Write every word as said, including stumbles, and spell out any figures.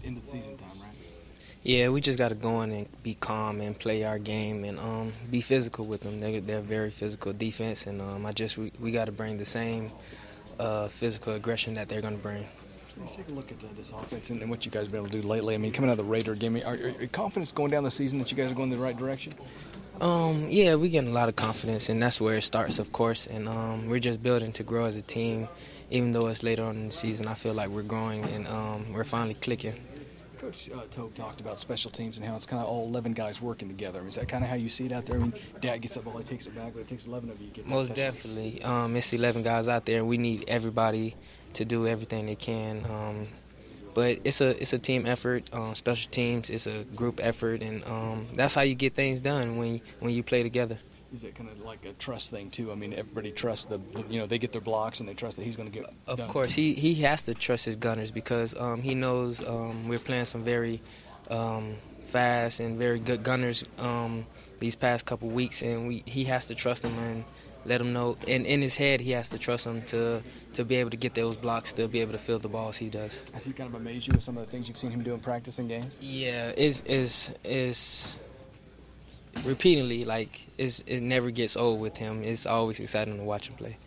into the season time, right? Yeah, we just got to go in and be calm and play our game and um, be physical with them. They're, they're very physical defense, and um, I just we, we got to bring the same uh, physical aggression that they're going to bring. When you take a look at uh, this offense and, and what you guys have been able to do lately, I mean, coming out of the Raider game, are, are you confident going down the season that you guys are going in the right direction? Um, yeah, we're getting a lot of confidence, and that's where it starts, of course. And um, we're just building to grow as a team. Even though it's later on in the season, I feel like we're growing and um, we're finally clicking. Coach uh, Togue talked about special teams and how it's kind of all eleven guys working together. I mean, is that kind of how you see it out there? I mean, Dad gets up, all he takes it back, but it takes eleven of you to get Most definitely. Um, it's eleven guys out there, and we need everybody to do everything they can. Um, but it's a it's a team effort. Um, special teams, it's a group effort, and um, that's how you get things done when when you play together. Is it kind of like a trust thing too? I mean, everybody trusts the, you know, they get their blocks and they trust that he's going to get. Of done. course, he he has to trust his gunners because um, he knows um, we're playing some very um, fast and very good gunners um, these past couple weeks, and we he has to trust them and let him know. And in his head, he has to trust them to to be able to get those blocks, to be able to fill the balls he does. Has he kind of amazed you with some of the things you've seen him do in practice and games? Yeah, it's is is. Repeatedly, like it's, it never gets old with him. It's always exciting to watch him play.